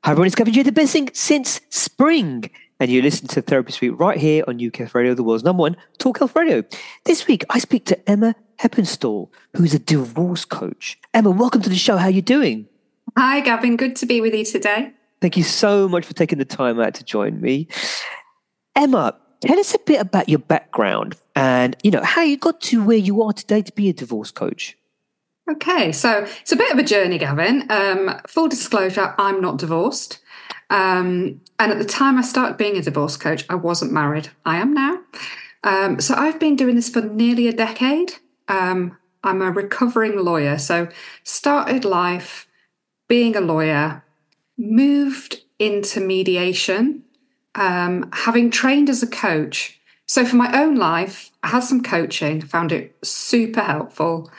Hi everyone, it's Gavin J, the best thing since spring. And you listen to Therapy Suite right here on UK Health Radio, the world's #1 talk health radio. This week, I speak to Emma Heppenstall, who's a divorce coach. Emma, welcome to the show. How are you doing? Hi, Gavin. Good to be with you today. Thank you so much for taking the time out to join me. Emma, tell us a bit about your background and, how you got to where you are today to be a divorce coach. Okay, so it's a bit of a journey, Gavin. Full disclosure, I'm not divorced. And at the time I started being a divorce coach, I wasn't married. I am now. So I've been doing this for nearly a decade. I'm a recovering lawyer. So started life being a lawyer, moved into mediation, having trained as a coach. So for my own life, I had some coaching, found it super helpful.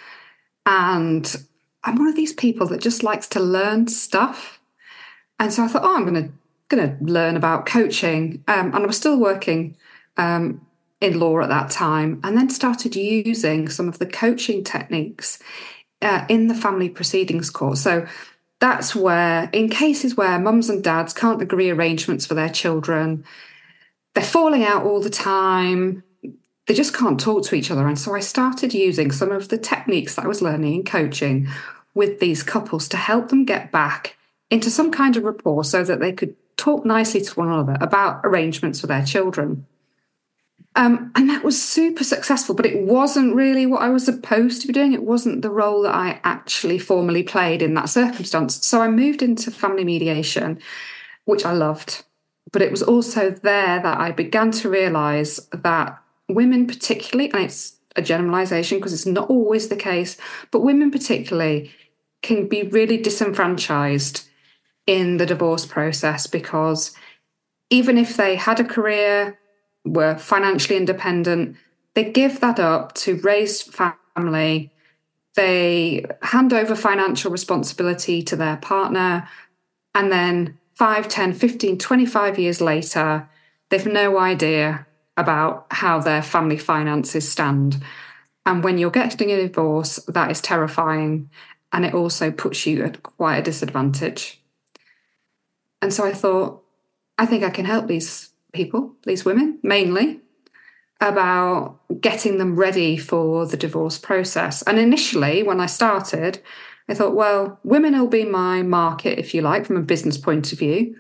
And I'm one of these people that just likes to learn stuff. And so I thought, I'm going to learn about coaching. And I was still working in law at that time, and then started using some of the coaching techniques in the family proceedings court. So that's where, in cases where mums and dads can't agree arrangements for their children, they're falling out all the time, they just can't talk to each other. And so I started using some of the techniques that I was learning in coaching with these couples to help them get back into some kind of rapport so that they could talk nicely to one another about arrangements for their children. And that was super successful, but it wasn't really what I was supposed to be doing. It wasn't the role that I actually formally played in that circumstance. So I moved into family mediation, which I loved. But it was also there that I began to realise that women particularly, and it's a generalisation because it's not always the case, but women particularly can be really disenfranchised in the divorce process, because even if they had a career, were financially independent, they give that up to raise family, they hand over financial responsibility to their partner, and then 5, 10, 15, 25 years later, they've no idea about how their family finances stand. And when you're getting a divorce, that is terrifying. And it also puts you at quite a disadvantage. And so I thought, I think I can help these people, these women mainly, about getting them ready for the divorce process. And initially, when I started, I thought, well, women will be my market, if you like, from a business point of view.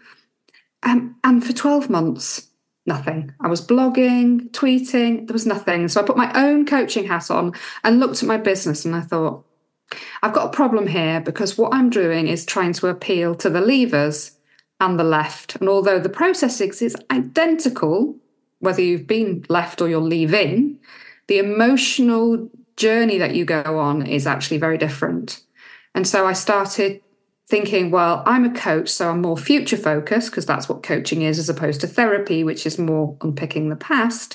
And for 12 months, nothing. I was blogging, tweeting, there was nothing. So I put my own coaching hat on and looked at my business, and I thought, I've got a problem here, because what I'm doing is trying to appeal to the leavers and the left. And although the process is identical, whether you've been left or you're leaving, the emotional journey that you go on is actually very different. And so I started thinking, well, I'm a coach, so I'm more future focused, because that's what coaching is, as opposed to therapy, which is more unpicking the past.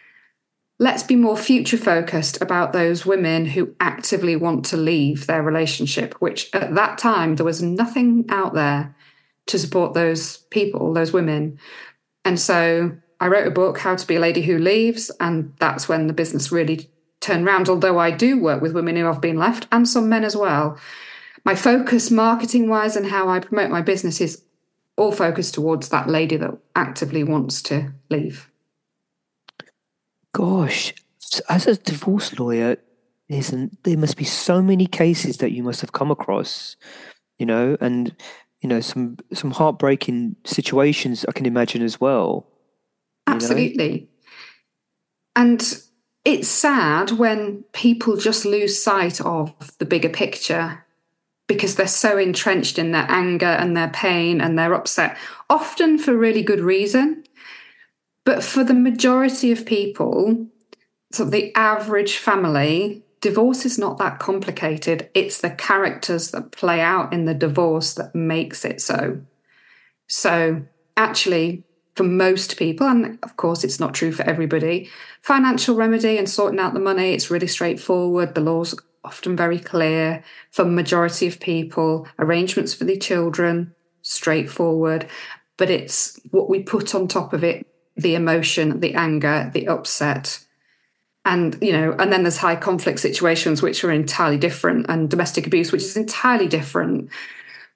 Let's be more future focused about those women who actively want to leave their relationship, which at that time, there was nothing out there to support those people, those women. And so I wrote a book, How to Be a Lady Who Leaves, and that's when the business really turned around, although I do work with women who have been left, and some men as well. My focus marketing-wise and how I promote my business is all focused towards that lady that actively wants to leave. Gosh, as a divorce lawyer, there must be so many cases that you must have come across, and some heartbreaking situations I can imagine as well. Absolutely. And it's sad when people just lose sight of the bigger picture, because they're so entrenched in their anger and their pain and their upset, often for really good reason. But for the majority of people, sort of the average family, divorce is not that complicated. It's the characters that play out in the divorce that makes it so. So actually, for most people, and of course it's not true for everybody, financial remedy and sorting out the money, it's really straightforward. The law's often very clear. For the majority of people, arrangements for the children, straightforward. But it's what we put on top of it, the emotion, the anger, the upset. And, and then there's high conflict situations, which are entirely different, and domestic abuse, which is entirely different.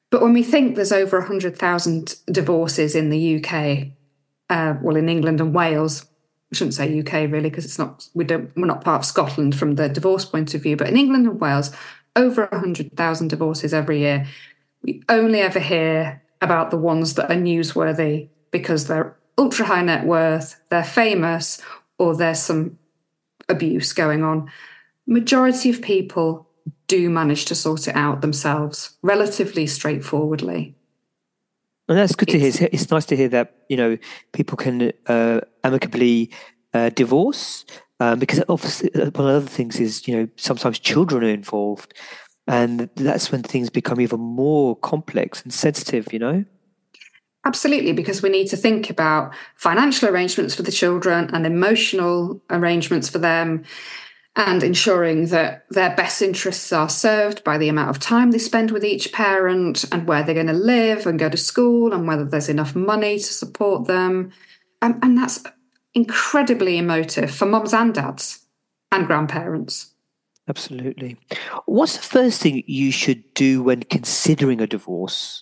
But when we think there's over 100,000 divorces in the UK, in England and Wales, I shouldn't say UK really, because we're not part of Scotland from the divorce point of view, but in England and Wales, over 100,000 divorces every year. We only ever hear about the ones that are newsworthy because they're ultra high net worth, they're famous, or there's some abuse going on. Majority of people do manage to sort it out themselves relatively straightforwardly. And that's good to hear. It's nice to hear that, people can amicably divorce, because obviously one of the other things is, sometimes children are involved, and that's when things become even more complex and sensitive, Absolutely, because we need to think about financial arrangements for the children and emotional arrangements for them, and ensuring that their best interests are served by the amount of time they spend with each parent and where they're going to live and go to school and whether there's enough money to support them. And that's incredibly emotive for mums and dads and grandparents. Absolutely. What's the first thing you should do when considering a divorce?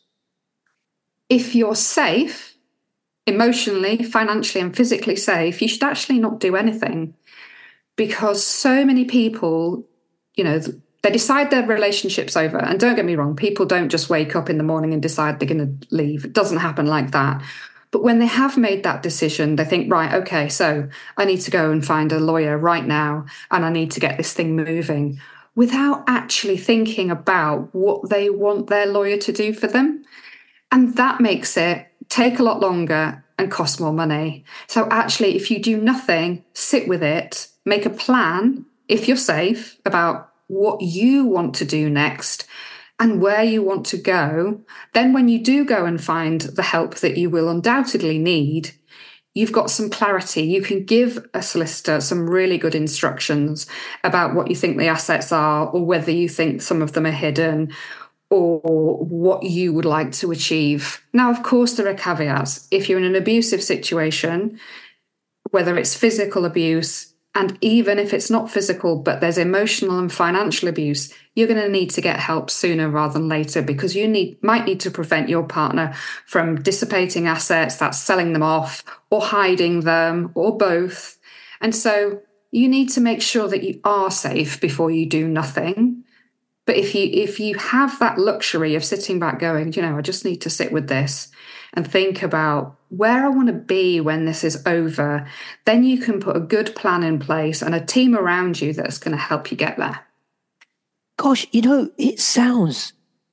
If you're safe, emotionally, financially, and physically safe, you should actually not do anything. Because so many people, they decide their relationship's over. And don't get me wrong, people don't just wake up in the morning and decide they're going to leave. It doesn't happen like that. But when they have made that decision, they think, right, okay, so I need to go and find a lawyer right now, and I need to get this thing moving, without actually thinking about what they want their lawyer to do for them. And that makes it take a lot longer and cost more money. So actually, if you do nothing, sit with it, make a plan, if you're safe, about what you want to do next and where you want to go, then when you do go and find the help that you will undoubtedly need, you've got some clarity. You can give a solicitor some really good instructions about what you think the assets are, or whether you think some of them are hidden, or what you would like to achieve. Now, of course, there are caveats. If you're in an abusive situation, whether it's physical abuse, and even if it's not physical, but there's emotional and financial abuse, you're going to need to get help sooner rather than later, because you might need to prevent your partner from dissipating assets, that's selling them off or hiding them or both. And so you need to make sure that you are safe before you do nothing. But if you have that luxury of sitting back going, I just need to sit with this and think about where I want to be when this is over, then you can put a good plan in place and a team around you that's going to help you get there. Gosh, it sounds,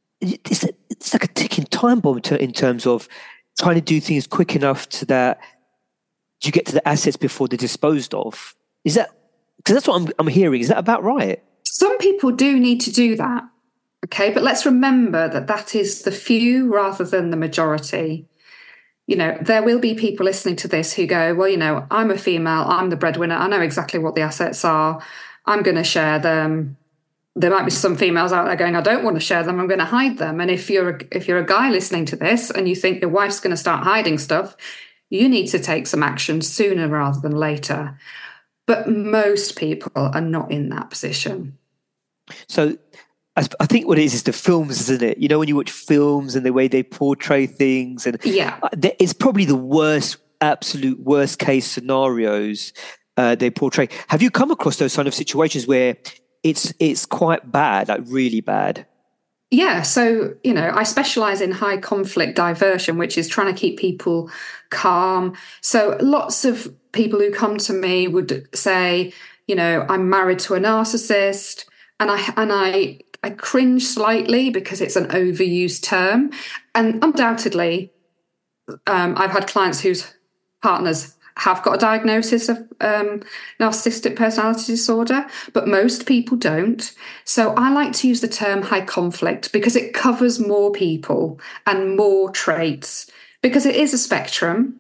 it's like a ticking time bomb in terms of trying to do things quick enough so that you get to the assets before they're disposed of. Is that, because that's what I'm hearing, is that about right? Some people do need to do that, okay? But let's remember that is the few rather than the majority. There will be people listening to this who go, well, I'm a female, I'm the breadwinner, I know exactly what the assets are, I'm going to share them. There might be some females out there going, I don't want to share them, I'm going to hide them. And if you're a guy listening to this and you think your wife's going to start hiding stuff, you need to take some action sooner rather than later. But most people are not in that position. So I think what it is the films, isn't it? When you watch films and the way they portray things, and it's probably the absolute worst case scenarios they portray. Have you come across those kind of situations where it's quite bad, like really bad? Yeah, so, I specialize in high conflict diversion, which is trying to keep people calm. So lots of people who come to me would say, I'm married to a narcissist, and I cringe slightly because it's an overused term. And undoubtedly, I've had clients whose partners have got a diagnosis of narcissistic personality disorder, but most people don't. So I like to use the term high conflict because it covers more people and more traits, because it is a spectrum.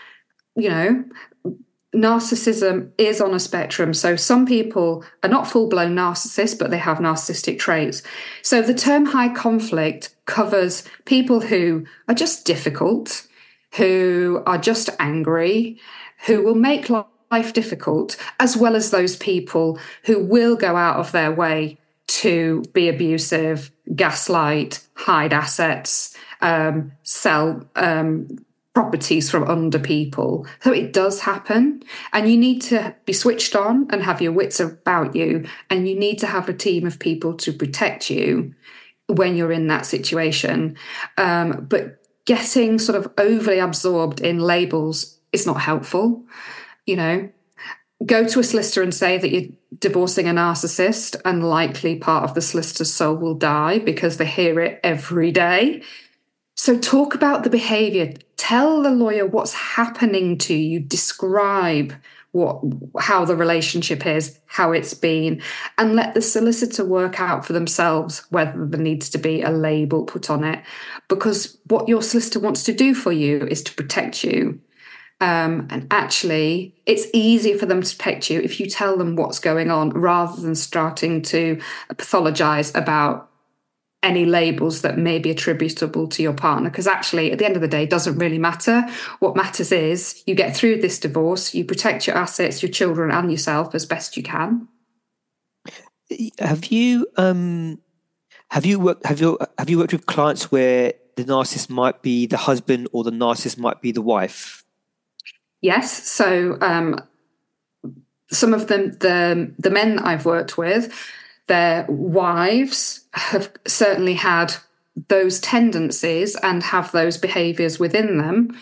Narcissism is on a spectrum. So some people are not full-blown narcissists, but they have narcissistic traits. So the term high conflict covers people who are just difficult, who are just angry, who will make life difficult, as well as those people who will go out of their way to be abusive, gaslight, hide assets, sell properties from under people. So it does happen. And you need to be switched on and have your wits about you. And you need to have a team of people to protect you when you're in that situation. But getting sort of overly absorbed in labels is not helpful. You know, go to a solicitor and say that you're divorcing a narcissist, and likely part of the solicitor's soul will die because they hear it every day. So talk about the behaviour. Tell the lawyer what's happening to you. Describe how the relationship is, how it's been, and let the solicitor work out for themselves whether there needs to be a label put on it. Because what your solicitor wants to do for you is to protect you. And actually, it's easier for them to protect you if you tell them what's going on rather than starting to pathologise about any labels that may be attributable to your partner, because actually at the end of the day it doesn't really matter. What matters is you get through this divorce, you protect your assets, your children and yourself as best you can. Have you worked with clients where the narcissist might be the husband or the narcissist might be the wife? Yes. So some of them, the men that I've worked with, their wives have certainly had those tendencies and have those behaviours within them.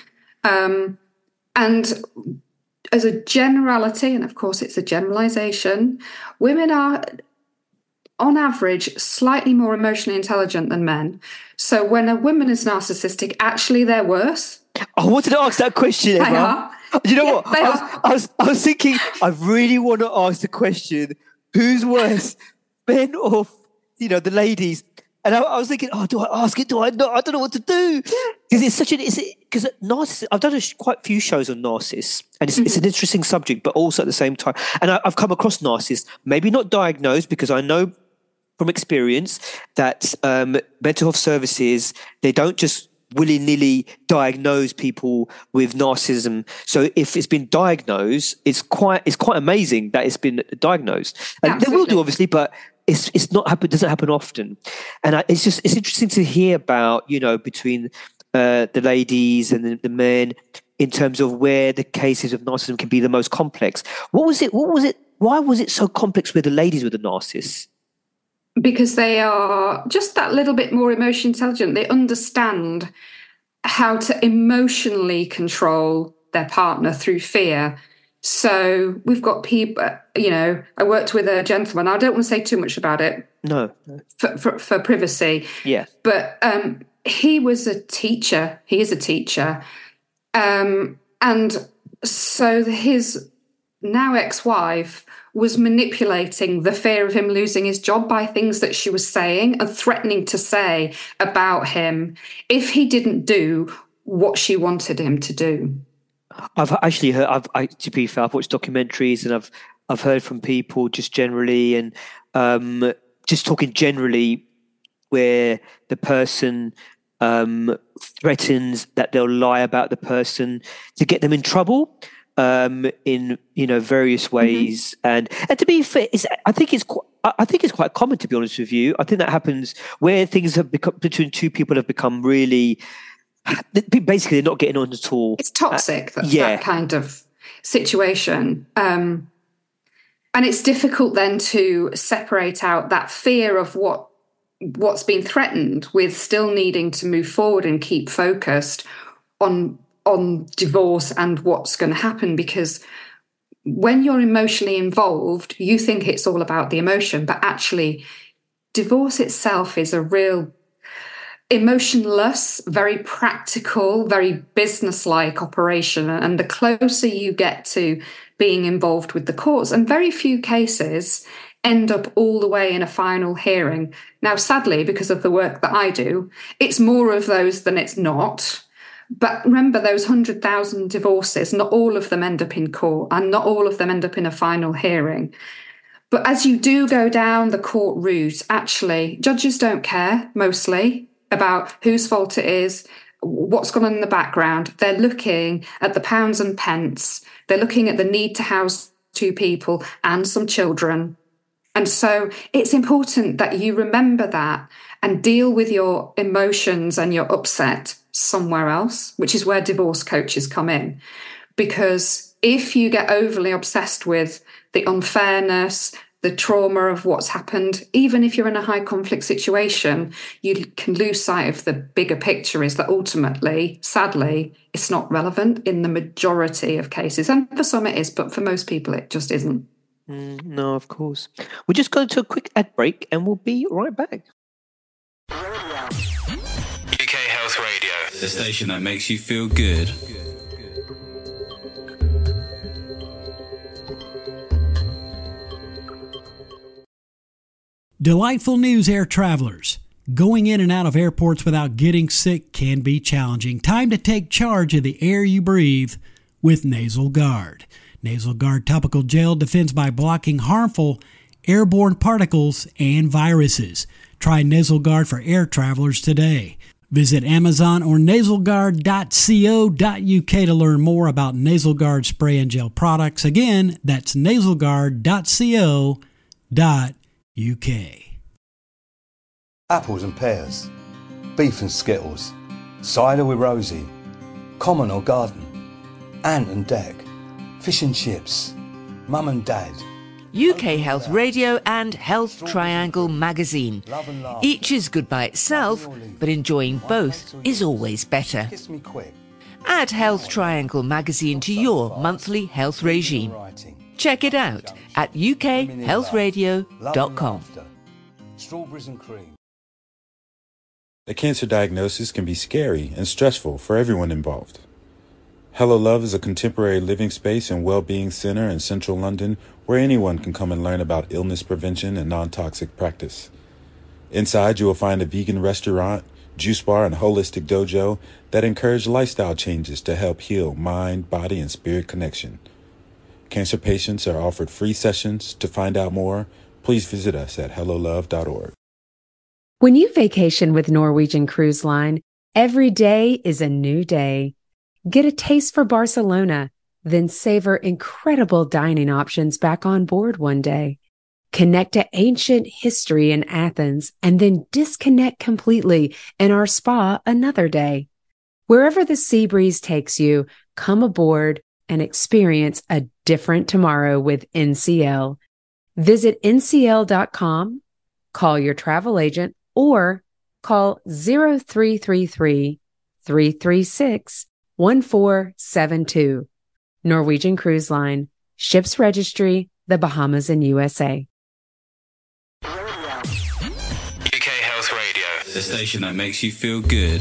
And as a generality, and of course it's a generalisation, women are, on average, slightly more emotionally intelligent than men. So when a woman is narcissistic, actually they're worse. I wanted to ask that question, Emma. You know what? I was thinking, I really want to ask the question, who's worse? Men or, the ladies? And I was thinking, do I ask it? Do I not? I don't know what to do. Because because narcissists, I've done quite a few shows on narcissists, and it's an interesting subject, but also at the same time, and I've come across narcissists, maybe not diagnosed, because I know from experience that mental health services, they don't just willy-nilly diagnose people with narcissism. So if it's been diagnosed, it's quite amazing that it's been diagnosed. And they will do, obviously, but it's not happen. Doesn't happen often. And it's interesting to hear about, between the ladies and the men in terms of where the cases of narcissism can be the most complex. What was it? Why was it so complex with the ladies with the narcissists? Because they are just that little bit more emotionally intelligent. They understand how to emotionally control their partner through fear. So we've got people, I worked with a gentleman. I don't want to say too much about it. No. For privacy. Yeah. But he was a teacher. He is a teacher. And so his now ex-wife was manipulating the fear of him losing his job by things that she was saying and threatening to say about him if he didn't do what she wanted him to do. I've actually heard, to be fair, I've watched documentaries and I've heard from people just generally and just talking generally where the person threatens that they'll lie about the person to get them in trouble in various ways. And to be fair, I think it's quite common, to be honest with you. I think that happens where things have become between two people have become really. Basically, they're not getting on at all. It's toxic, that kind of situation. And it's difficult then to separate out that fear of what's been threatened with still needing to move forward and keep focused on divorce and what's going to happen. Because when you're emotionally involved, you think it's all about the emotion, but actually divorce itself is a real emotionless, very practical, very business-like operation. And the closer you get to being involved with the courts, and very few cases end up all the way in a final hearing. Now, sadly, because of the work that I do, it's more of those than it's not. But remember, those 100,000 divorces, not all of them end up in court, and not all of them end up in a final hearing. But as you do go down the court route, actually, judges don't care, mostly, about whose fault it is, what's gone on in the background. They're looking at the pounds and pence. They're looking at the need to house two people and some children. And so it's important that you remember that and deal with your emotions and your upset somewhere else, which is where divorce coaches come in. Because if you get overly obsessed with the unfairness, the trauma of what's happened, even if you're in a high conflict situation, you can lose sight of the bigger picture is that ultimately, sadly, it's not relevant in the majority of cases. And for some it is, but for most people it just isn't. No, of course. We're just going to a quick ad break and we'll be right back. UK Health Radio, the station that makes you feel good. Delightful news, air travelers. Going in and out of airports without getting sick can be challenging. Time to take charge of the air you breathe with Nasal Guard. Nasal Guard topical gel defends by blocking harmful airborne particles and viruses. Try Nasal Guard for air travelers today. Visit Amazon or nasalguard.co.uk to learn more about Nasal Guard spray and gel products. Again, that's nasalguard.co.uk. Apples and pears, beef and skittles, cider with Rosie, common or garden, ant and deck, fish and chips, mum and dad. UK Health Radio and Health Triangle magazine. Each is good by itself, but enjoying both is always better. Kiss me quick. Add Health Triangle magazine to your monthly health regime. Check it out at ukhealthradio.com. Strawberries and cream. A cancer diagnosis can be scary and stressful for everyone involved. Hello Love is a contemporary living space and well-being center in central London where anyone can come and learn about illness prevention and non-toxic practice. Inside, you will find a vegan restaurant, juice bar, and holistic dojo that encourage lifestyle changes to help heal mind, body, and spirit connection. Cancer patients are offered free sessions. To find out more, please visit us at hellolove.org. When you vacation with Norwegian Cruise Line, every day is a new day. Get a taste for Barcelona, then savor incredible dining options back on board one day. Connect to ancient history in Athens and then disconnect completely in our spa another day. Wherever the sea breeze takes you, come aboard and experience a different tomorrow with NCL. Visit ncl.com, call your travel agent, or call 0333 336 1472. Norwegian Cruise Line. Ships Registry, the Bahamas and USA. UK Health Radio, the station that makes you feel good.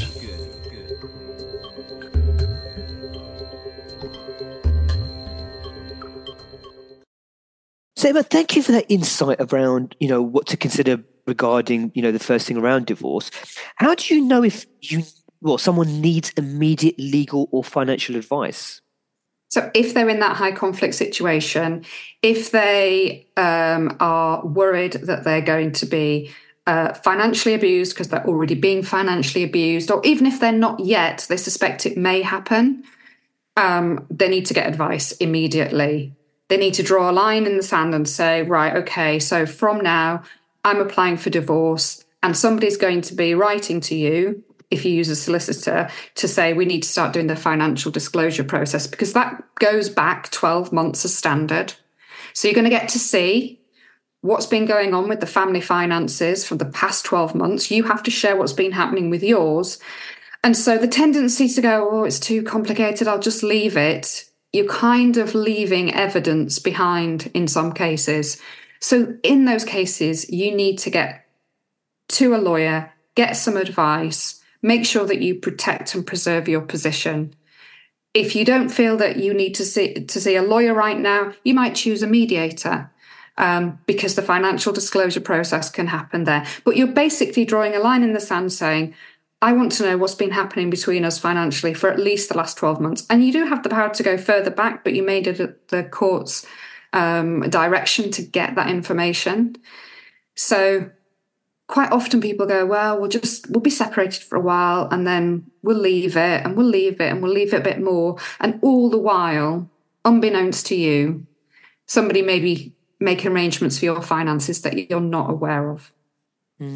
So, Emma, thank you for that insight around, what to consider regarding, the first thing around divorce. How do you know if someone needs immediate legal or financial advice? So if they're in that high conflict situation, if they are worried that they're going to be financially abused because they're already being financially abused, or even if they're not yet, they suspect it may happen, they need to get advice immediately. They need to draw a line in the sand and say, right, okay, so from now, I'm applying for divorce and somebody's going to be writing to you, if you use a solicitor, to say we need to start doing the financial disclosure process, because that goes back 12 months as standard. So you're going to get to see what's been going on with the family finances from the past 12 months. You have to share what's been happening with yours. And so the tendency to go, oh, it's too complicated, I'll just leave it. You're kind of leaving evidence behind in some cases. So in those cases, you need to get to a lawyer, get some advice, make sure that you protect and preserve your position. If you don't feel that you need to see a lawyer right now, you might choose a mediator, because the financial disclosure process can happen there. But you're basically drawing a line in the sand saying, I want to know what's been happening between us financially for at least the last 12 months. And you do have the power to go further back, but you made it at the court's direction to get that information. So quite often people go, well, we'll be separated for a while and then we'll leave it and we'll leave it and we'll leave it a bit more. And all the while, unbeknownst to you, somebody may be making arrangements for your finances that you're not aware of.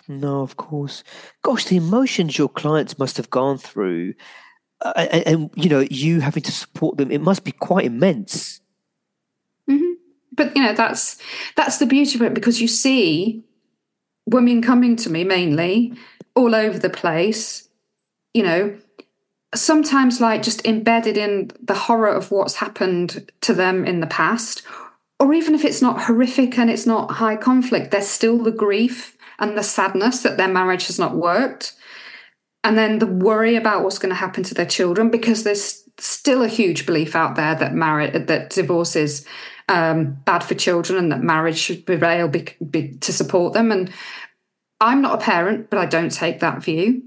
No, of course. Gosh, the emotions your clients must have gone through, and you having to support them, it must be quite immense. Mm-hmm. But that's the beauty of it, because you see women coming to me mainly all over the place, sometimes like just embedded in the horror of what's happened to them in the past. Or even if it's not horrific and it's not high conflict, there's still the grief and the sadness that their marriage has not worked. And then the worry about what's going to happen to their children, because there's still a huge belief out there that divorce is bad for children and that marriage should prevail to support them. And I'm not a parent, but I don't take that view.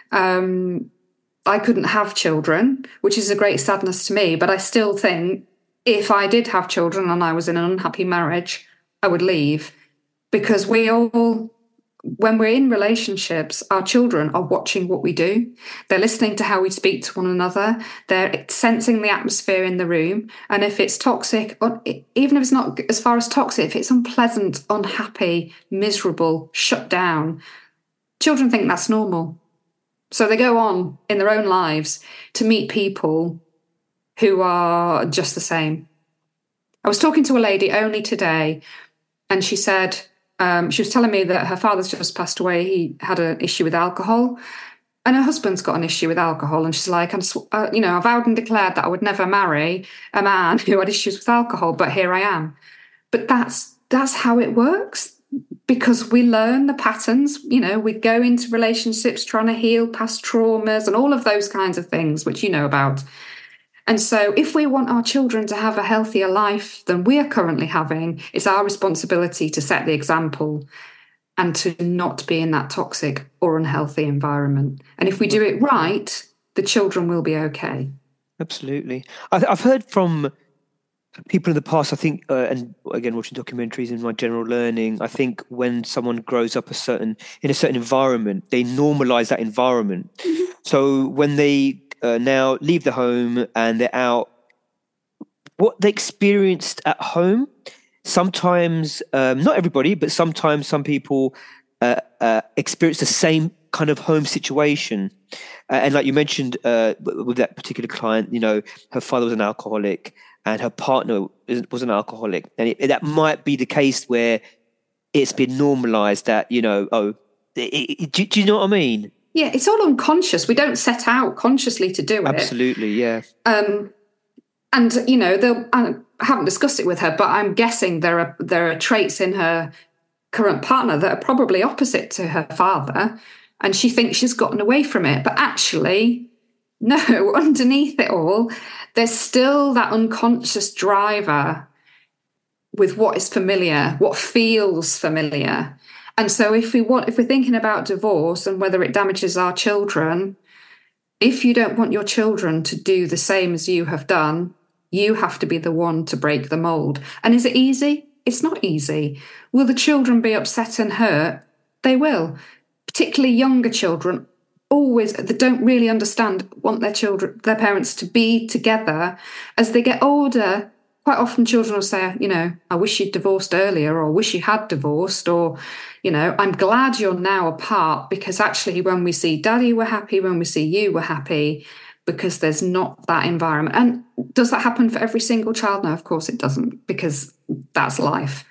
I couldn't have children, which is a great sadness to me, but I still think if I did have children and I was in an unhappy marriage, I would leave, because when we're in relationships, our children are watching what we do. They're listening to how we speak to one another. They're sensing the atmosphere in the room. And if it's toxic, or even if it's not as far as toxic, if it's unpleasant, unhappy, miserable, shut down, children think that's normal. So they go on in their own lives to meet people who are just the same. I was talking to a lady only today, and she said, she was telling me that her father's just passed away. He had an issue with alcohol, and her husband's got an issue with alcohol. And she's like, I vowed and declared that I would never marry a man who had issues with alcohol, but here I am. But that's how it works, because we learn the patterns. We go into relationships trying to heal past traumas and all of those kinds of things, which you know about. And so if we want our children to have a healthier life than we are currently having, it's our responsibility to set the example and to not be in that toxic or unhealthy environment. And if we do it right, the children will be okay. Absolutely. I've heard from people in the past, I think, and again, watching documentaries and my general learning, I think when someone grows up in a certain environment, they normalize that environment. Mm-hmm. So when they now leave the home and they're out, what they experienced at home, sometimes, not everybody, but sometimes some people experience the same kind of home situation. And like you mentioned with that particular client, her father was an alcoholic and her partner was an alcoholic. And that might be the case where it's been normalized that, do you know what I mean? Yeah, it's all unconscious. We don't set out consciously to do it. Absolutely, yeah. And I haven't discussed it with her, but I'm guessing there are traits in her current partner that are probably opposite to her father, and she thinks she's gotten away from it. But actually, no, underneath it all, there's still that unconscious driver with what is familiar, what feels familiar. And so if we're thinking about divorce and whether it damages our children, if you don't want your children to do the same as you have done, you have to be the one to break the mold. And is it easy? It's not easy. Will the children be upset and hurt? They will. Particularly younger children, that don't really want their parents to be together. As they get older, quite often children will say, I wish you'd divorced earlier, or wish you had divorced, or, I'm glad you're now apart, because actually when we see daddy, we're happy, when we see you, we're happy, because there's not that environment. And does that happen for every single child? No, of course it doesn't, because that's life.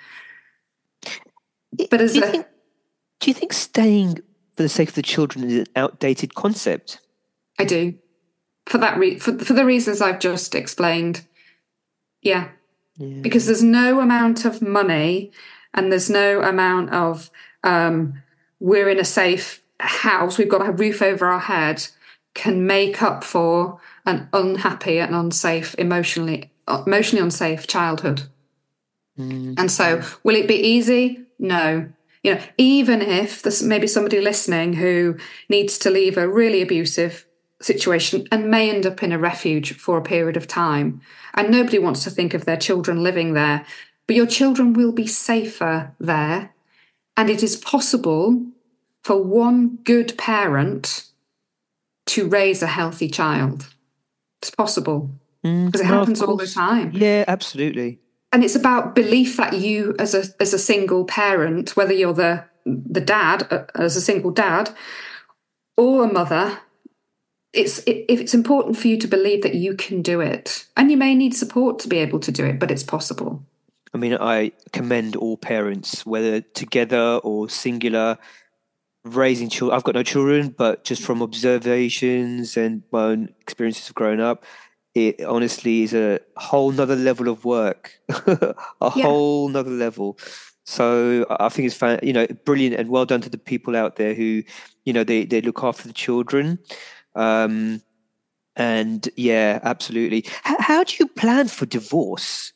But do you think staying for the sake of the children is an outdated concept? I do. For the reasons I've just explained. Yeah. Because there's no amount of money and there's no amount of we're in a safe house, we've got a roof over our head, can make up for an unhappy and unsafe, emotionally unsafe childhood. And so will it be easy? No. Even if there's maybe somebody listening who needs to leave a really abusive situation and may end up in a refuge for a period of time, and nobody wants to think of their children living there, but your children will be safer there. And it is possible for one good parent to raise a healthy child. It's possible because it happens all the time. Yeah, absolutely. And it's about belief that you, as a single parent, whether you're the the dad, as a single dad or a mother, if it's important for you to believe that you can do it, and you may need support to be able to do it, but it's possible. I mean, I commend all parents, whether together or singular, raising children. I've got no children, but just from observations and my own experiences of growing up, it honestly is a whole nother level of work, whole nother level. So I think it's brilliant, and well done to the people out there who, they look after the children. And yeah, absolutely. How do you plan for divorce?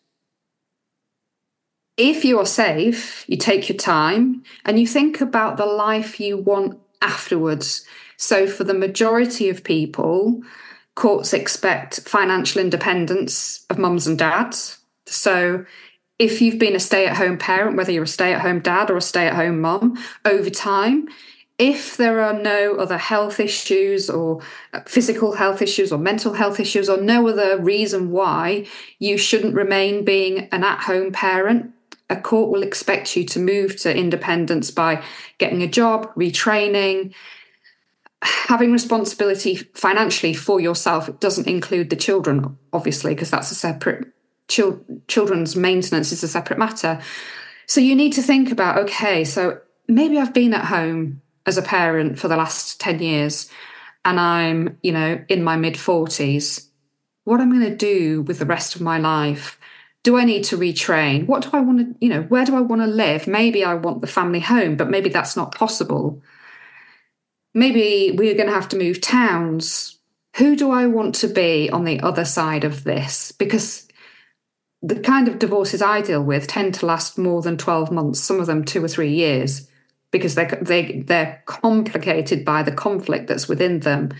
If you are safe, you take your time and you think about the life you want afterwards. So for the majority of people, courts expect financial independence of mums and dads. So if you've been a stay-at-home parent, whether you're a stay-at-home dad or a stay-at-home mum, over time, if there are no other health issues or physical health issues or mental health issues or no other reason why you shouldn't remain being an at-home parent, a court will expect you to move to independence by getting a job, retraining, having responsibility financially for yourself. It doesn't include the children, obviously, because that's a separate, children's maintenance is a separate matter. So you need to think about, okay, so maybe I've been at home as a parent for the last 10 years and I'm, in my mid-40s. What am I going to do with the rest of my life? Do I need to retrain? What do I want to, where do I want to live? Maybe I want the family home, but maybe that's not possible. Maybe we're going to have to move towns. Who do I want to be on the other side of this? Because the kind of divorces I deal with tend to last more than 12 months, some of them 2 or 3 years, because they're complicated by the conflict that's within them.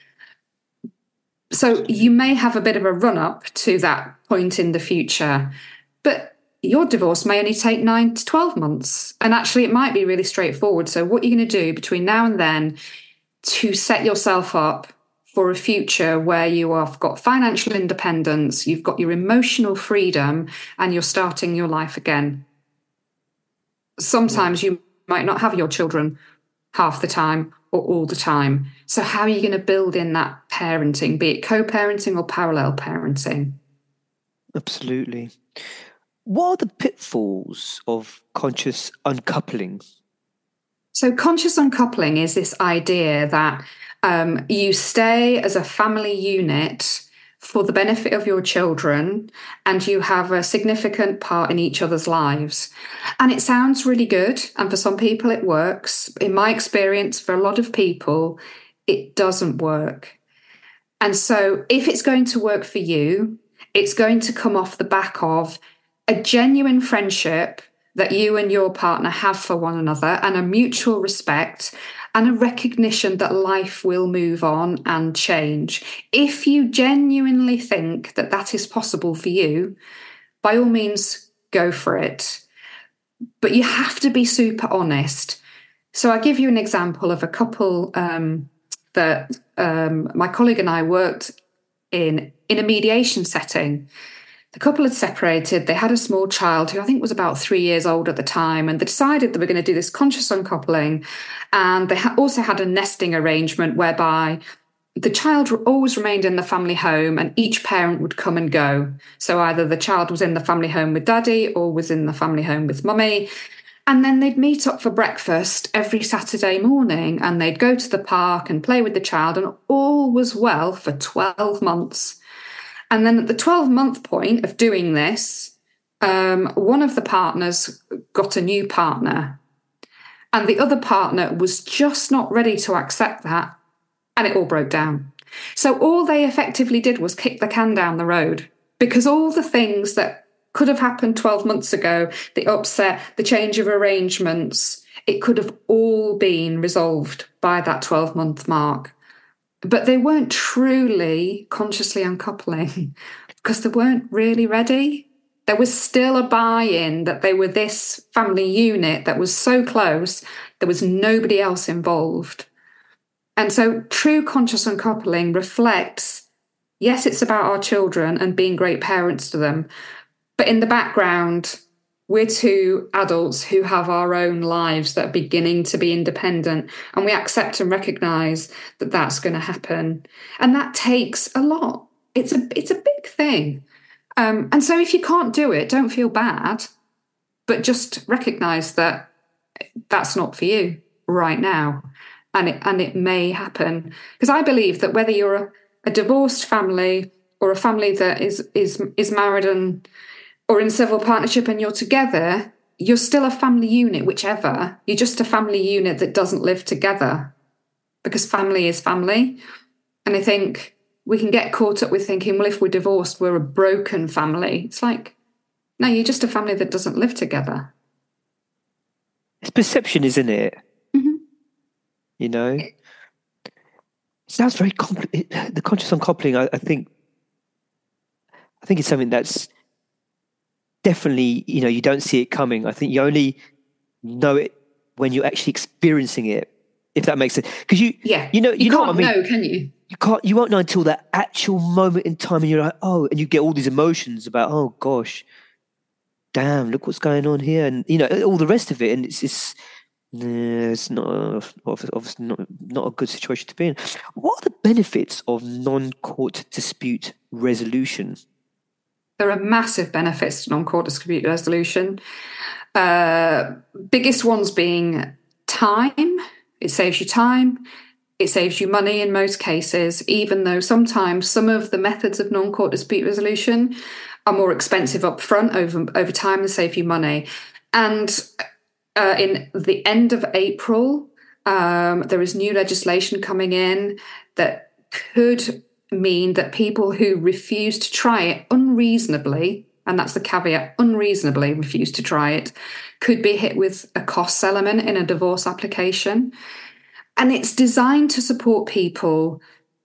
So you may have a bit of a run-up to that point in the future, but your divorce may only take 9 to 12 months. And actually, it might be really straightforward. So what you're going to do between now and then to set yourself up for a future where you have got financial independence, you've got your emotional freedom, and you're starting your life again. Sometimes you might not have your children half the time or all the time. So how are you going to build in that parenting, be it co-parenting or parallel parenting? Absolutely. What are the pitfalls of conscious uncoupling? So conscious uncoupling is this idea that you stay as a family unit for the benefit of your children and you have a significant part in each other's lives. And it sounds really good. And for some people, it works. In my experience, for a lot of people, it doesn't work. And so if it's going to work for you, it's going to come off the back of a genuine friendship that you and your partner have for one another and a mutual respect and a recognition that life will move on and change. If you genuinely think that that is possible for you, by all means, go for it. But you have to be super honest. So I'll give you an example of a couple that my colleague and I worked in a mediation setting. The couple had separated. They had a small child who I think was about 3 years old at the time, and they decided they were going to do this conscious uncoupling. And they also had a nesting arrangement whereby the child always remained in the family home and each parent would come and go. So either the child was in the family home with daddy or was in the family home with mummy. And then they'd meet up for breakfast every Saturday morning and they'd go to the park and play with the child, and all was well for 12 months. And then at the 12-month point of doing this, one of the partners got a new partner and the other partner was just not ready to accept that, and it all broke down. So all they effectively did was kick the can down the road, because all the things that could have happened 12 months ago, the upset, the change of arrangements, it could have all been resolved by that 12-month mark. But they weren't truly consciously uncoupling because they weren't really ready. There was still a buy-in that they were this family unit that was so close, there was nobody else involved. And so true conscious uncoupling reflects, yes, it's about our children and being great parents to them, but in the background, We're two adults who have our own lives that are beginning to be independent, and we accept and recognise that that's going to happen. And that takes a lot. It's a big thing. And so if you can't do it, don't feel bad, but just recognise that that's not for you right now. And it may happen. Because I believe that whether you're a divorced family or a family that is married or in civil partnership and you're together, you're still a family unit, whichever. You're just a family unit that doesn't live together, because family is family. And I think we can get caught up with thinking, well, if we're divorced, we're a broken family. It's like, no, you're just a family that doesn't live together. It's perception, isn't it? Mm-hmm. You know? It sounds very complicated. The conscious uncoupling, I think it's something that's definitely, you don't see it coming. I think you only know it when you're actually experiencing it, if that makes sense. Because you know what I mean? Know, can you? You won't know until that actual moment in time, and you're like, oh, and you get all these emotions about, oh gosh, damn, look what's going on here, and all the rest of it, and it's not obviously not a good situation to be in. What are the benefits of non-court dispute resolution? There are massive benefits to non-court dispute resolution. Biggest ones being time. It saves you time. It saves you money in most cases, even though sometimes some of the methods of non-court dispute resolution are more expensive up front. Over time, they save you money. And in the end of April, there is new legislation coming in that could mean that people who refuse to try it unreasonably, and that's the caveat, unreasonably refuse to try it, could be hit with a costs element in a divorce application. And it's designed to support people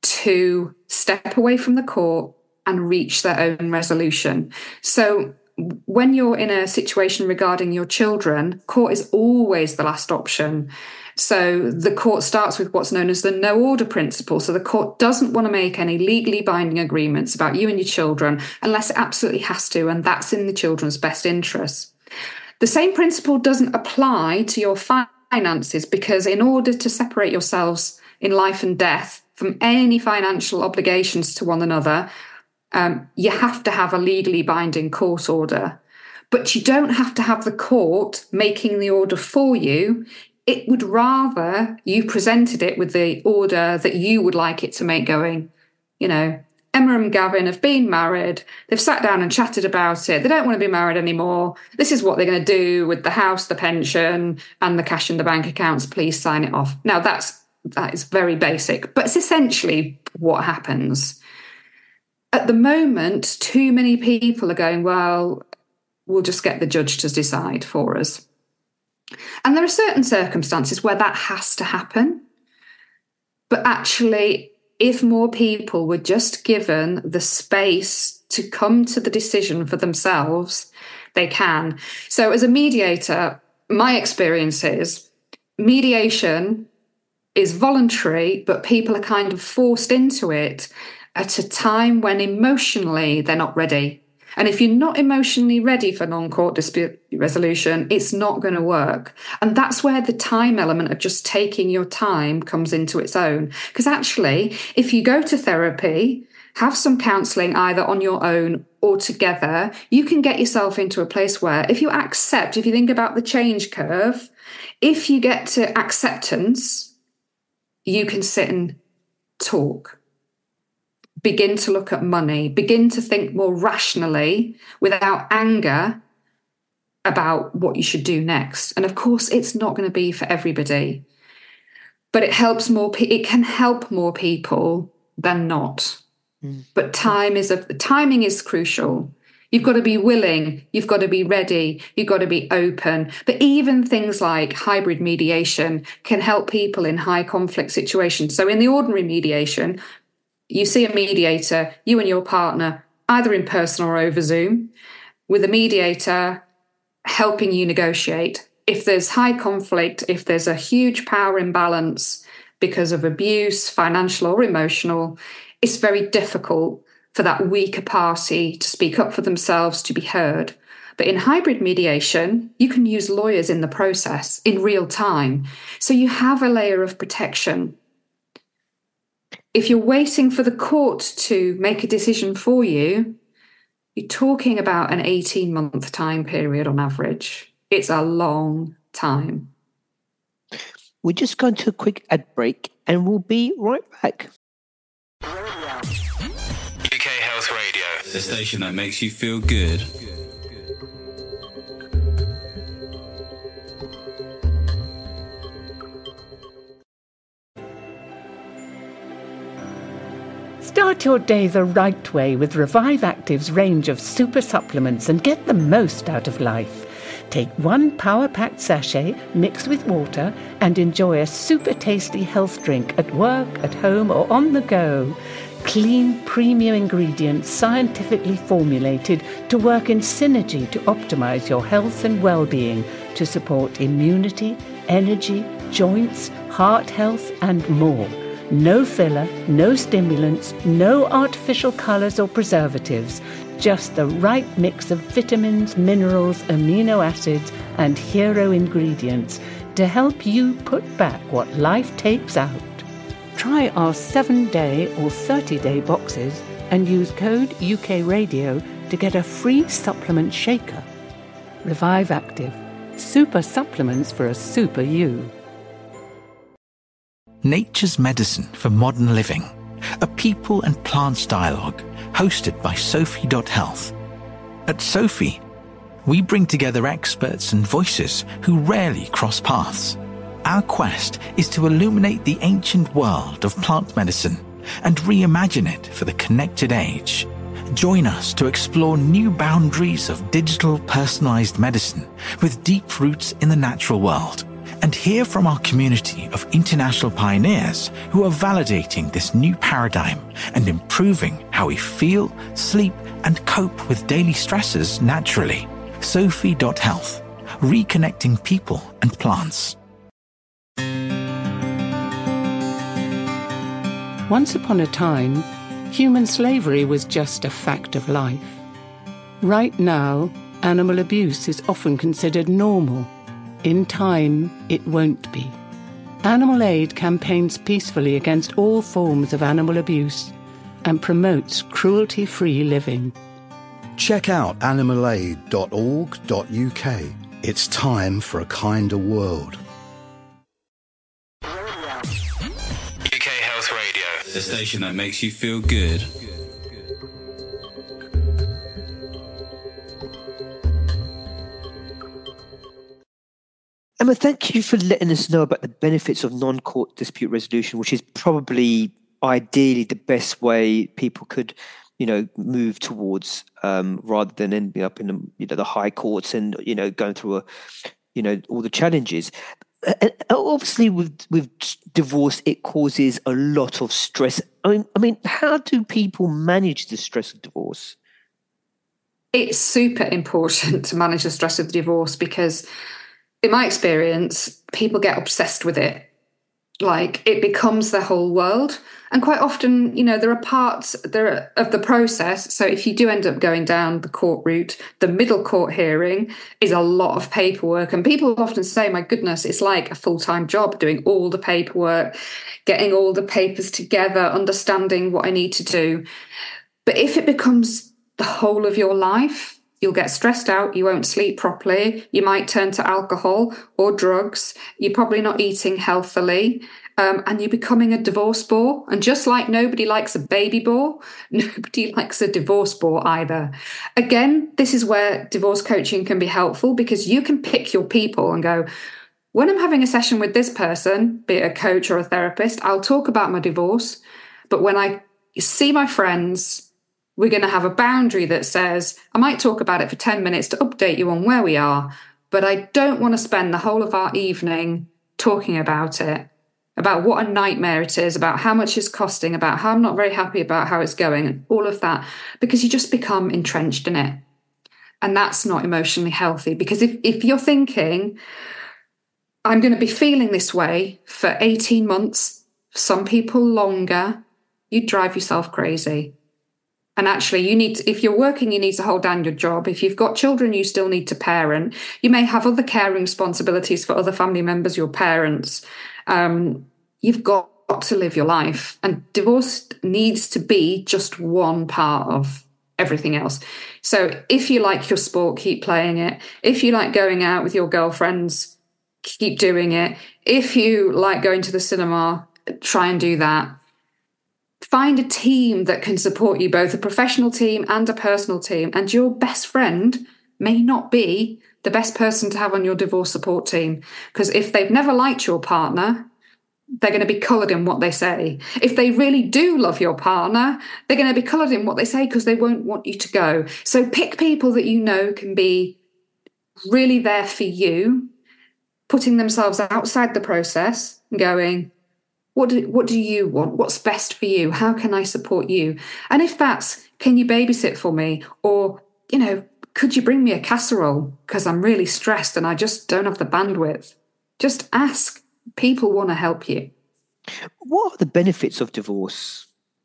to step away from the court and reach their own resolution. So when you're in a situation regarding your children, court is always the last option. So the court starts with what's known as the no order principle. So the court doesn't want to make any legally binding agreements about you and your children unless it absolutely has to, and that's in the children's best interests. The same principle doesn't apply to your finances, because in order to separate yourselves in life and death from any financial obligations to one another, you have to have a legally binding court order. But you don't have to have the court making the order for you. It would rather you presented it with the order that you would like it to make, going, Emma and Gavin have been married. They've sat down and chatted about it. They don't want to be married anymore. This is what they're going to do with the house, the pension, and the cash in the bank accounts. Please sign it off. Now, that is very basic, but it's essentially what happens. At the moment, too many people are going, well, we'll just get the judge to decide for us. And there are certain circumstances where that has to happen. But actually, if more people were just given the space to come to the decision for themselves, they can. So as a mediator, my experience is mediation is voluntary, but people are kind of forced into it at a time when emotionally they're not ready. And if you're not emotionally ready for non-court dispute resolution, it's not going to work. And that's where the time element of just taking your time comes into its own. Because actually, if you go to therapy, have some counselling either on your own or together, you can get yourself into a place where if you think about the change curve, if you get to acceptance, you can sit and talk. Begin to look at money, begin to think more rationally without anger about what you should do next. And of course, it's not going to be for everybody, but it can help more people than not. But timing is crucial. You've got to be willing, you've got to be ready, you've got to be open. But even things like hybrid mediation can help people in high conflict situations. So in the ordinary mediation, you see a mediator, you and your partner, either in person or over Zoom, with a mediator helping you negotiate. If there's high conflict, if there's a huge power imbalance because of abuse, financial or emotional, it's very difficult for that weaker party to speak up for themselves, to be heard. But in hybrid mediation, you can use lawyers in the process in real time. So you have a layer of protection. If you're waiting for the court to make a decision for you, you're talking about an 18-month time period on average. It's a long time. We're just going to a quick ad break and we'll be right back. UK Health Radio, the station that makes you feel good. Start your day the right way with Revive Active's range of super supplements and get the most out of life. Take one power-packed sachet mixed with water and enjoy a super tasty health drink at work, at home or on the go. Clean, premium ingredients scientifically formulated to work in synergy to optimize your health and well-being to support immunity, energy, joints, heart health and more. No filler, no stimulants, no artificial colours or preservatives. Just the right mix of vitamins, minerals, amino acids and hero ingredients to help you put back what life takes out. Try our 7-day or 30-day boxes and use code UK Radio to get a free supplement shaker. Revive Active. Super supplements for a super you. Nature's Medicine for Modern Living, a people and plants dialogue hosted by Sophie.Health. At Sophie, we bring together experts and voices who rarely cross paths. Our quest is to illuminate the ancient world of plant medicine and reimagine it for the connected age. Join us to explore new boundaries of digital personalized medicine with deep roots in the natural world, and hear from our community of international pioneers who are validating this new paradigm and improving how we feel, sleep, and cope with daily stresses naturally. Sophie.Health, reconnecting people and plants. Once upon a time, human slavery was just a fact of life. Right now, animal abuse is often considered normal. In time, it won't be. Animal Aid campaigns peacefully against all forms of animal abuse and promotes cruelty-free living. Check out animalaid.org.uk. It's time for a kinder world. UK Health Radio, the station that makes you feel good. Emma, thank you for letting us know about the benefits of non-court dispute resolution, which is probably ideally the best way people could, move towards, rather than ending up in the high courts and going through all the challenges. And obviously, with divorce, it causes a lot of stress. I mean, how do people manage the stress of divorce? It's super important to manage the stress of divorce because, in my experience, people get obsessed with it. Like, it becomes their whole world. And quite often, there are parts of the process. So if you do end up going down the court route, the middle court hearing is a lot of paperwork. And people often say, my goodness, it's like a full-time job, doing all the paperwork, getting all the papers together, understanding what I need to do. But if it becomes the whole of your life, you'll get stressed out, you won't sleep properly, you might turn to alcohol or drugs, you're probably not eating healthily, and you're becoming a divorce bore. And just like nobody likes a baby bore, nobody likes a divorce bore either. Again, this is where divorce coaching can be helpful because you can pick your people and go, when I'm having a session with this person, be it a coach or a therapist, I'll talk about my divorce. But when I see my friends, we're going to have a boundary that says, I might talk about it for 10 minutes to update you on where we are, but I don't want to spend the whole of our evening talking about it, about what a nightmare it is, about how much it's costing, about how I'm not very happy about how it's going, and all of that, because you just become entrenched in it. And that's not emotionally healthy, because if you're thinking, I'm going to be feeling this way for 18 months, some people longer, you drive yourself crazy. And actually, if you're working, you need to hold down your job. If you've got children, you still need to parent. You may have other caring responsibilities for other family members, your parents. You've got to live your life. And divorce needs to be just one part of everything else. So if you like your sport, keep playing it. If you like going out with your girlfriends, keep doing it. If you like going to the cinema, try and do that. Find a team that can support you, both a professional team and a personal team. And your best friend may not be the best person to have on your divorce support team. Because if they've never liked your partner, they're going to be coloured in what they say. If they really do love your partner, they're going to be coloured in what they say because they won't want you to go. So pick people that you know can be really there for you, putting themselves outside the process and going, what do you want? What's best for you? How can I support you? And if that's, can you babysit for me? Or, could you bring me a casserole? Because I'm really stressed and I just don't have the bandwidth. Just ask. People want to help you. What are the benefits of divorce?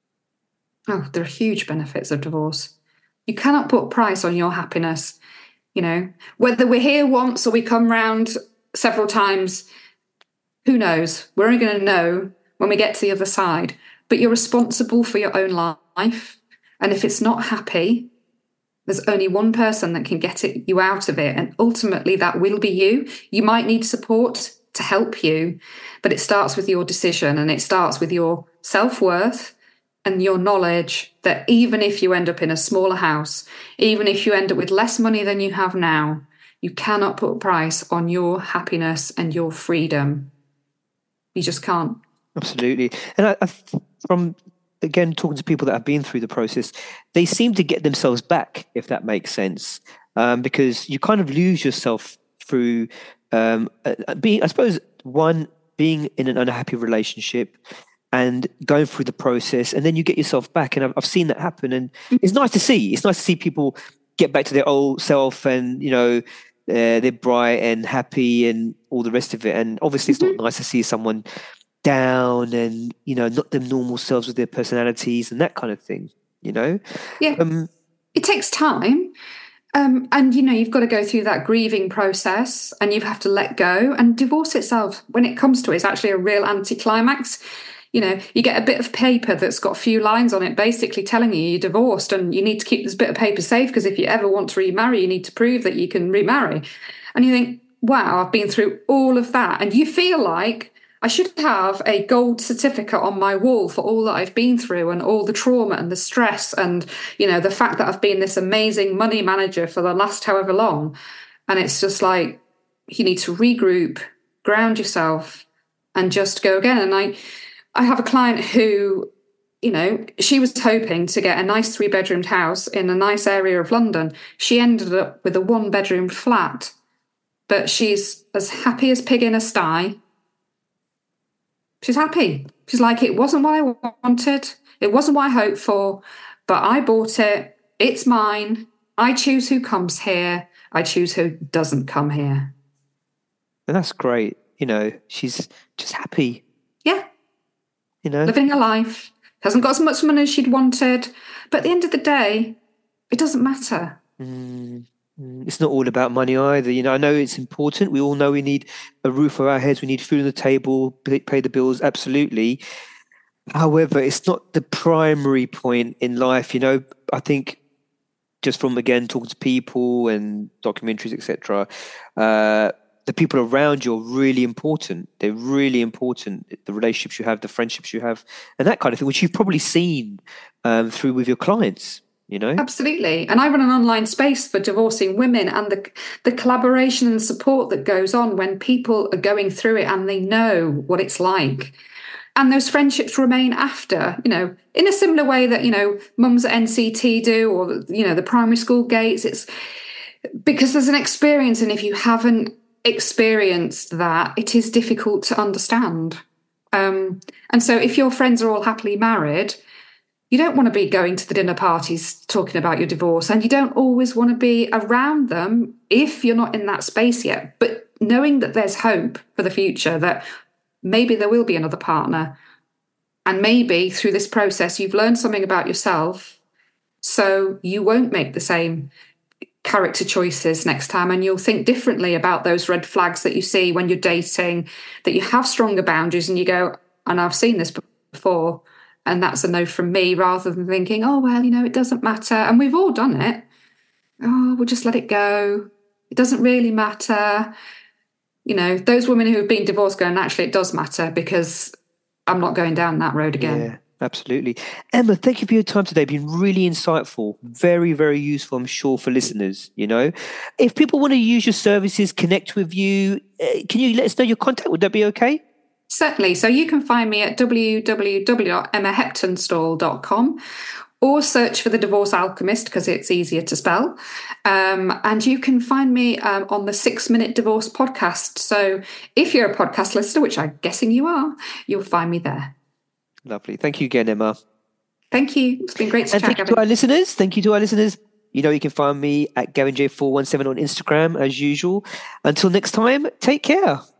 Oh, there are huge benefits of divorce. You cannot put a price on your happiness. Whether we're here once or we come round several times, who knows? We're only going to know when we get to the other side. But you're responsible for your own life. And if it's not happy, there's only one person that can get you out of it. And ultimately, that will be you. You might need support to help you, but it starts with your decision, and it starts with your self-worth and your knowledge that even if you end up in a smaller house, even if you end up with less money than you have now, you cannot put a price on your happiness and your freedom. You just can't. Absolutely. And from, again, talking to people that have been through the process, they seem to get themselves back, if that makes sense, because you kind of lose yourself through being in an unhappy relationship and going through the process, and then you get yourself back. And I've seen that happen, and it's nice to see. It's nice to see people get back to their old self, and they're bright and happy and all the rest of it. And obviously, it's not nice to see someone down and not them normal selves with their personalities and that kind of thing. Yeah, it takes time. And, you've got to go through that grieving process and you have to let go. And divorce itself, when it comes to it, is actually a real anticlimax. You get a bit of paper that's got a few lines on it basically telling you you're divorced and you need to keep this bit of paper safe because if you ever want to remarry, you need to prove that you can remarry. And you think, wow, I've been through all of that. And you feel like I should have a gold certificate on my wall for all that I've been through and all the trauma and the stress and, the fact that I've been this amazing money manager for the last however long. And it's just like, you need to regroup, ground yourself and just go again. And I have a client who, she was hoping to get a nice 3-bedroomed house in a nice area of London. She ended up with a 1-bedroom flat, but she's as happy as pig in a sty. She's happy. She's like, it wasn't what I wanted. It wasn't what I hoped for, but I bought it. It's mine. I choose who comes here. I choose who doesn't come here. And that's great. She's just happy. Yeah. Living a life. Hasn't got as much money as she'd wanted. But at the end of the day, it doesn't matter. It's not all about money either. I know it's important. We all know we need a roof over our heads. We need food on the table, pay the bills. Absolutely. However, it's not the primary point in life. I think just from, again, talking to people and documentaries, etc., the people around you are really important. They're really important. The relationships you have, the friendships you have, and that kind of thing, which you've probably seen through with your clients. Absolutely. And I run an online space for divorcing women, and the collaboration and support that goes on when people are going through it and they know what it's like. And those friendships remain after, in a similar way that, mums at NCT do, or, the primary school gates. It's because there's an experience. And if you haven't experienced that, it is difficult to understand. And so if your friends are all happily married, you don't want to be going to the dinner parties talking about your divorce, and you don't always want to be around them if you're not in that space yet. But knowing that there's hope for the future, that maybe there will be another partner, and maybe through this process you've learned something about yourself So you won't make the same character choices next time, and you'll think differently about those red flags that you see when you're dating, that you have stronger boundaries and you go, and I've seen this before, and that's a no from me, rather than thinking, oh, well, it doesn't matter. And we've all done it. Oh, we'll just let it go. It doesn't really matter. Those women who have been divorced going, actually, it does matter, because I'm not going down that road again. Yeah, absolutely. Emma, thank you for your time today. It's been really insightful, very, very useful, I'm sure, for listeners. If people want to use your services, connect with you, can you let us know your contact? Would that be okay? Certainly. So you can find me at www.emmaheptonstall.com, or search for The Divorce Alchemist, because it's easier to spell. And you can find me on the 6 Minute Divorce podcast. So if you're a podcast listener, which I'm guessing you are, you'll find me there. Lovely. Thank you again, Emma. Thank you. It's been great to chat. Thank you to our listeners. Thank you to our listeners. You can find me at GavinJ417 on Instagram, as usual. Until next time, take care.